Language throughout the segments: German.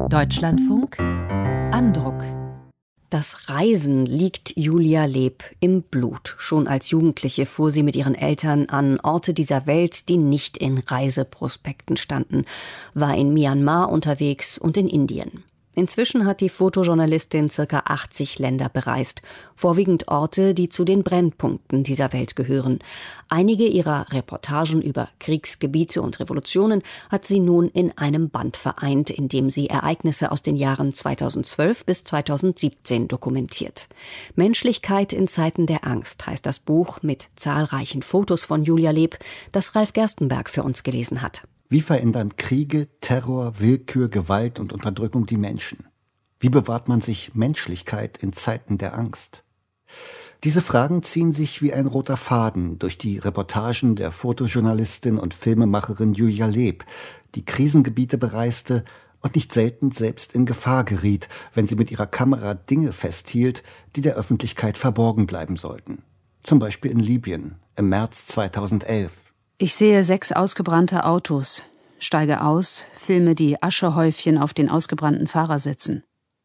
Deutschlandfunk Andruck. Das Reisen liegt Julia Leeb im Blut. Schon als Jugendliche fuhr sie mit ihren Eltern an Orte dieser Welt, die nicht in Reiseprospekten standen, war in Myanmar unterwegs und in Indien. Inzwischen hat die Fotojournalistin ca. 80 Länder bereist, vorwiegend Orte, die zu den Brennpunkten dieser Welt gehören. Einige ihrer Reportagen über Kriegsgebiete und Revolutionen hat sie nun in einem Band vereint, in dem sie Ereignisse aus den Jahren 2012 bis 2017 dokumentiert. Menschlichkeit in Zeiten der Angst heißt das Buch mit zahlreichen Fotos von Julia Leeb, das Ralf Gerstenberg für uns gelesen hat. Wie verändern Kriege, Terror, Willkür, Gewalt und Unterdrückung die Menschen? Wie bewahrt man sich Menschlichkeit in Zeiten der Angst? Diese Fragen ziehen sich wie ein roter Faden durch die Reportagen der Fotojournalistin und Filmemacherin Julia Leeb, die Krisengebiete bereiste und nicht selten selbst in Gefahr geriet, wenn sie mit ihrer Kamera Dinge festhielt, die der Öffentlichkeit verborgen bleiben sollten. Zum Beispiel in Libyen im März 2011. Ich sehe 6 ausgebrannte Autos, steige aus, filme die Aschehäufchen auf den ausgebrannten Fahrersitzen.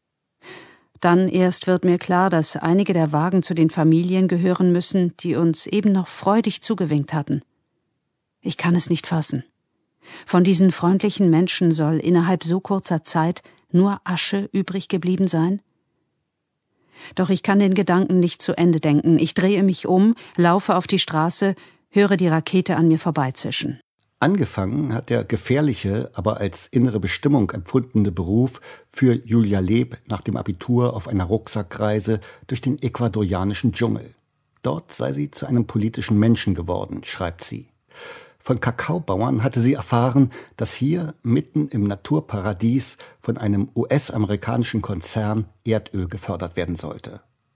Dann erst wird mir klar, dass einige der Wagen zu den Familien gehören müssen, die uns eben noch freudig zugewinkt hatten. Ich kann es nicht fassen. Von diesen freundlichen Menschen soll innerhalb so kurzer Zeit nur Asche übrig geblieben sein? Doch ich kann den Gedanken nicht zu Ende denken. Ich drehe mich um, laufe auf die Straße, höre die Rakete an mir vorbeizischen. Angefangen hat der gefährliche, aber als innere Bestimmung empfundene Beruf für Julia Leeb nach dem Abitur auf einer Rucksackreise durch den ecuadorianischen Dschungel. Dort sei sie zu einem politischen Menschen geworden, schreibt sie. Von Kakaobauern hatte sie erfahren, dass hier mitten im Naturparadies von einem US-amerikanischen Konzern Erdöl gefördert werden sollte.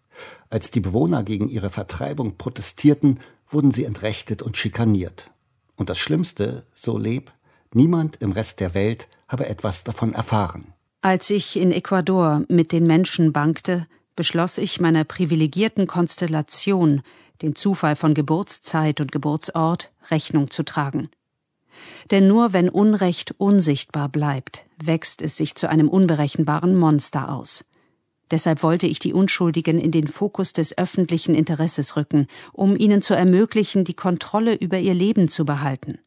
Als die Bewohner gegen ihre Vertreibung protestierten, wurden sie entrechtet und schikaniert. Und das Schlimmste, so Leeb, niemand im Rest der Welt habe etwas davon erfahren. Als ich in Ecuador mit den Menschen bankte, beschloss ich, meiner privilegierten Konstellation, den Zufall von Geburtszeit und Geburtsort, Rechnung zu tragen. Denn nur wenn Unrecht unsichtbar bleibt, wächst es sich zu einem unberechenbaren Monster aus. Deshalb wollte ich die Unschuldigen in den Fokus des öffentlichen Interesses rücken, um ihnen zu ermöglichen, die Kontrolle über ihr Leben zu behalten.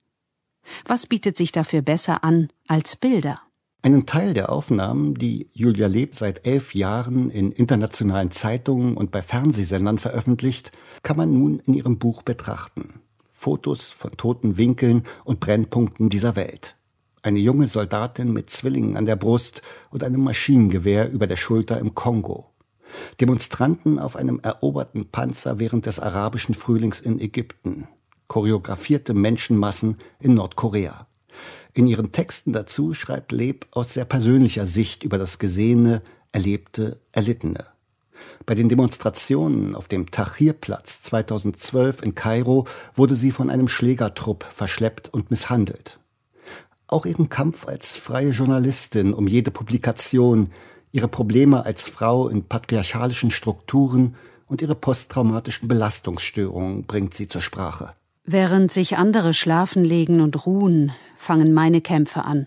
Was bietet sich dafür besser an als Bilder? Einen Teil der Aufnahmen, die Julia Leeb seit 11 Jahren in internationalen Zeitungen und bei Fernsehsendern veröffentlicht, kann man nun in ihrem Buch betrachten. Fotos von toten Winkeln und Brennpunkten dieser Welt. Eine junge Soldatin mit Zwillingen an der Brust und einem Maschinengewehr über der Schulter im Kongo. Demonstranten auf einem eroberten Panzer während des arabischen Frühlings in Ägypten. Choreografierte Menschenmassen in Nordkorea. In ihren Texten dazu schreibt Leeb aus sehr persönlicher Sicht über das Gesehene, Erlebte, Erlittene. Bei den Demonstrationen auf dem Tahrir-Platz 2012 in Kairo wurde sie von einem Schlägertrupp verschleppt und misshandelt. Auch ihren Kampf als freie Journalistin um jede Publikation, ihre Probleme als Frau in patriarchalischen Strukturen und ihre posttraumatischen Belastungsstörungen bringt sie zur Sprache. Während sich andere schlafen legen und ruhen, fangen meine Kämpfe an.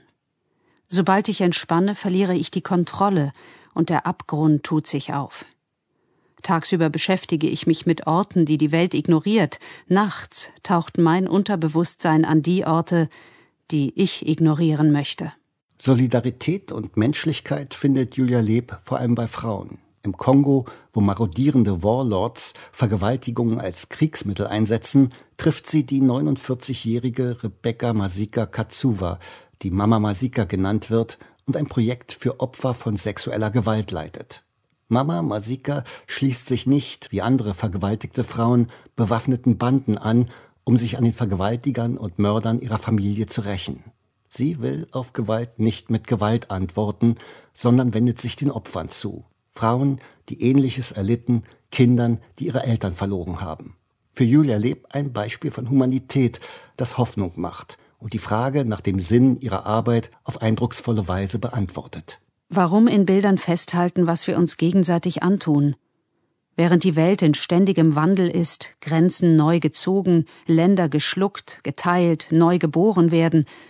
Sobald ich entspanne, verliere ich die Kontrolle und der Abgrund tut sich auf. Tagsüber beschäftige ich mich mit Orten, die die Welt ignoriert. Nachts taucht mein Unterbewusstsein an die Orte, die ich ignorieren möchte. Solidarität und Menschlichkeit findet Julia Leeb vor allem bei Frauen. Im Kongo, wo marodierende Warlords Vergewaltigungen als Kriegsmittel einsetzen, trifft sie die 49-jährige Rebecca Masika Katsuva, die Mama Masika genannt wird und ein Projekt für Opfer von sexueller Gewalt leitet. Mama Masika schließt sich nicht, wie andere vergewaltigte Frauen, bewaffneten Banden an, um sich an den Vergewaltigern und Mördern ihrer Familie zu rächen. Sie will auf Gewalt nicht mit Gewalt antworten, sondern wendet sich den Opfern zu. Frauen, die Ähnliches erlitten, Kindern, die ihre Eltern verloren haben. Für Julia Leeb ein Beispiel von Humanität, das Hoffnung macht und die Frage nach dem Sinn ihrer Arbeit auf eindrucksvolle Weise beantwortet. Warum in Bildern festhalten, was wir uns gegenseitig antun? Während die Welt in ständigem Wandel ist, Grenzen neu gezogen, Länder geschluckt, geteilt, neu geboren werden,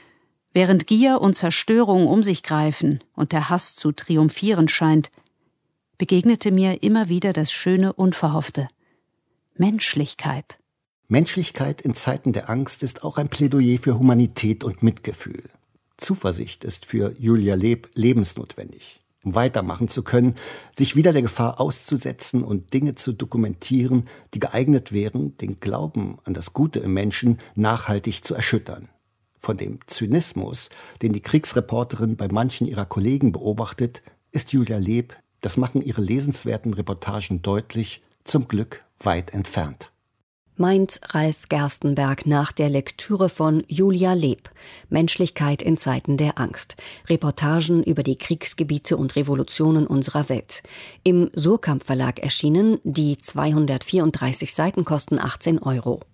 Während Gier und Zerstörung um sich greifen und der Hass zu triumphieren scheint, begegnete mir immer wieder das schöne Unverhoffte: Menschlichkeit. Menschlichkeit in Zeiten der Angst ist auch ein Plädoyer für Humanität und Mitgefühl. Zuversicht ist für Julia Leeb lebensnotwendig, um weitermachen zu können, sich wieder der Gefahr auszusetzen und Dinge zu dokumentieren, die geeignet wären, den Glauben an das Gute im Menschen nachhaltig zu erschüttern. Von dem Zynismus, den die Kriegsreporterin bei manchen ihrer Kollegen beobachtet, ist Julia Leeb, das machen ihre lesenswerten Reportagen deutlich, zum Glück weit entfernt. Meint Ralf Gerstenberg nach der Lektüre von Julia Leeb, Menschlichkeit in Zeiten der Angst. Reportagen über die Kriegsgebiete und Revolutionen unserer Welt. Im Suhrkamp Verlag erschienen, die 234 Seiten kosten 18 €.